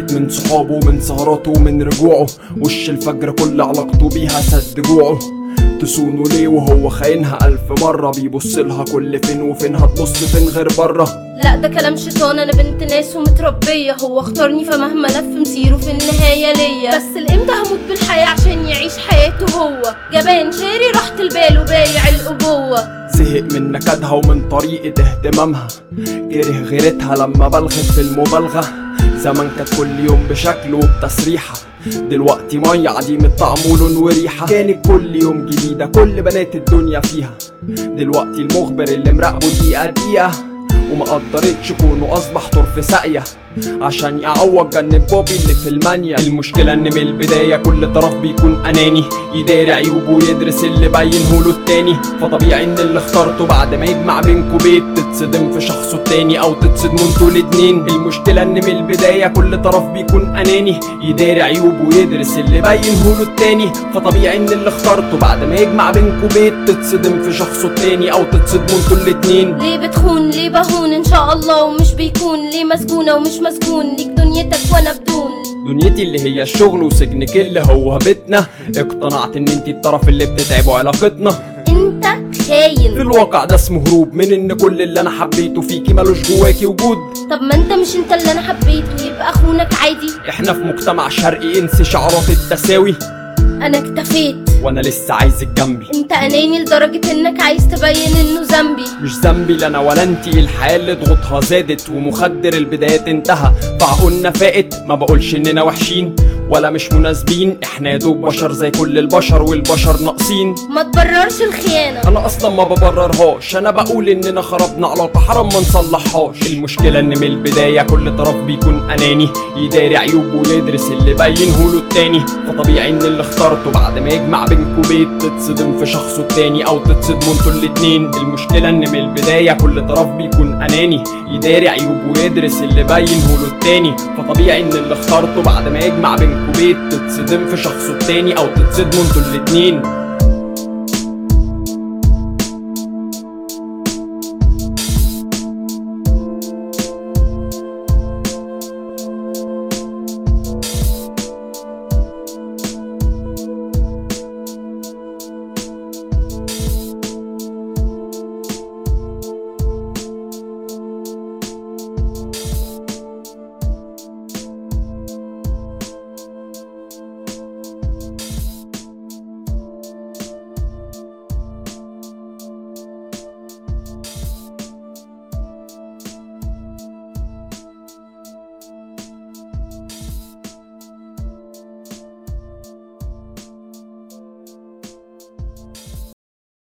مات من صحابه ومن سهراته ومن رجوعه، وش الفجر كل علاقته بيها سد جوعه. تصونه ليه وهو خاينها 1000 مرة، بيبصلها كل فين وفين، هتبص فين غير برا؟ لا ده كلام شيطان، انا بنت ناس ومتربية، هو اختارني فمهما لف مسيره في النهاية ليا. بس الامتى هموت بالحياة عشان يعيش حياته هو، جبان شاري راحة البال وبايع الابوة. زهق من نكدها ومن طريقة اهتمامها، كره غيرتها لما بلغت في المبالغة. زمان كانت كل يوم بشكل وبتسريحة، دلوقتي مية عديمة طعم ولون وريحة. كانت كل يوم جديدة كل بنات الدنيا فيها، دلوقتي المخبر اللي مراقبه دقيقة دقيقة. وما قدرتش كونه اصبح طرف ساقية عشان يعوض جنب بوبي اللي في المانيا. المشكلة ان من البداية كل طرف بيكون اناني، يداري عيوبه ويدرس اللي بينهوله التاني. فطبيعي ان اللي اخترته بعد ما يجمع بينكوا بيت تتصدم في شخصه التاني او تتصدموا انتوا الاتنين. المشكلة ان من البداية كل طرف بيكون اناني، يداري عيوبه ويدرس اللي بينهوله التاني. فطبيعي ان اللي اخترته بعد ما يجمع بينكوا بيت تتصدم في شخصه التاني او تتصدموا انتوا الاتنين. ليه بتخون ليه بهون ان شاء الله ومش بيكون، ليه مسجونة ومش مسجون، ليك دنيتك وانا بدون. دنيتي اللي هي الشغل وسجنك اللي هو بيتنا، اقتنعت ان انتي الطرف اللي بتتعبوا علاقتنا. انت خاين في الواقع ده اسمه هروب من ان كل اللي انا حبيته فيكي ملوش جواكي وجود. طب ما انت مش انت اللي انا حبيته، يبقى اخونك عادي. احنا في مجتمع شرقي انسي شعارات التساوي، انا اكتفيت وانا لسه عايزك جنبي. انت اناني لدرجة انك عايز تبين انه ذنبي. مش ذنبي لا انا ولا انتي، الحياة اللي ضغوطها زادت ومخدر البدايات انتهى، فعقولنا فائت. ما بقولش اننا وحشين ولا مش مناسبين، احنا يا دوب بشر زي كل البشر والبشر ناقصين. ما تبررش الخيانة، انا اصلا ما ببررهاش، انا بقول اننا خربنا علاقة حرام ما نصلحهاش. المشكلة ان من البداية كل طرف بيكون اناني، يداري عيوبه ويدرس اللي بينهوله التاني. فطبيعي ان اللي اخترته بعد ما يجمع بينكوا بيت تتصدم في شخصه التاني او تتصدموا انتوا الاتنين. المشكلة ان من البداية كل طرف بيكون اناني، يداري عيوبه ويدرس اللي بينهوله التاني. فطبيعي ان اللي اخترته بعد ما يجمع بينكوا بيت تتصدم في شخصه التاني او تتصدموا انتوا الاتنين.